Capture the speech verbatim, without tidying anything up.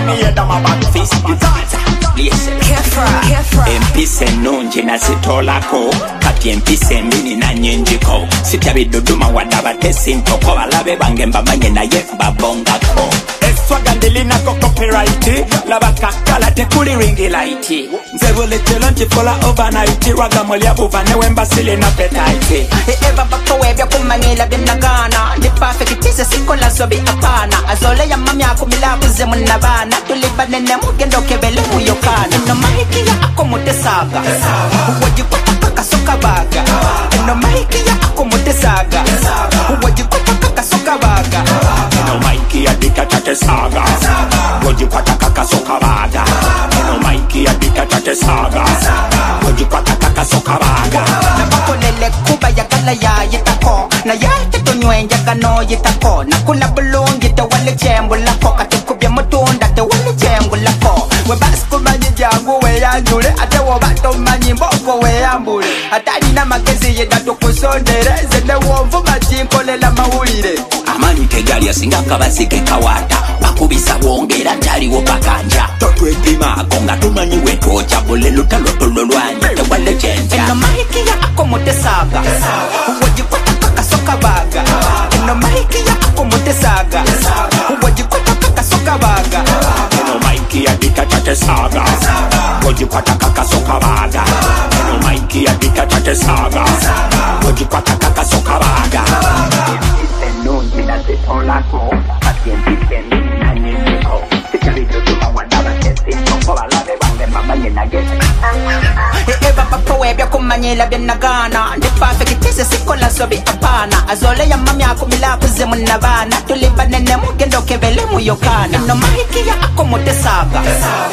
me head on my back fist. Empise nungi nazitolako kati empise mbini na nyinjiko sitya biduduma wadaba tesintoko balabe bange mbamanye naye babongako eswaga ndilinako copyright laba kakala tekuli ringi light nze buletelo ntifola overnight raga mulya buva newe mbasile na appetite eva bakowebya kumanyila byenagana ndi perfect tise sikola sobi apana azole ya mami akumilakuze munabana tulibanene mugendo kebele muyokana no mahiki ya akomote saga wajikuta kaka soka baga no mahiki ya akomote saga wajikuta kaka soka baga no mahiki ya dikatate saga wajikuta kaka soka baga no mahiki ya dikatate saga wajikuta kaka soka baga na bakolele kuba ya gala ya yitako na ya tetonywe ya gano yitako na kula bulungi te wale jembo lako katukubya mutunda te wale jembo lako we basco manyi jangu we yanjule ate wo bato manyi mboko we ambule atani na magezi yedatu kusondere zende womvu majinkolela mawulire amani tegali asinga kabasike kawata bakubisa bwongera njaliwo pakanja totwepima akonga tumanyi wetwocha bule lutalo tulolwanye te wale jenja eno mahiki ya akomote saga wajikuta kaka soka baga eno mahiki ya akomote saga wajikuta kaka soka baga eno mahiki ya dikatate saga wajikuta kaka soka baga eno mahiki ya dikatate saga wajikuta kaka soka baga nungi nazitolako kati empise mbini na nyinjiko sitya biduduma wadaba tesintoko balabe bange mbamanye naye eva bakowebya kumanyila byenagana ndi perfect tise sikola sobi apana azole ya mami akumilakuze munabana tulibanene mugendo kebele muyokana no mahiki ya akomote saga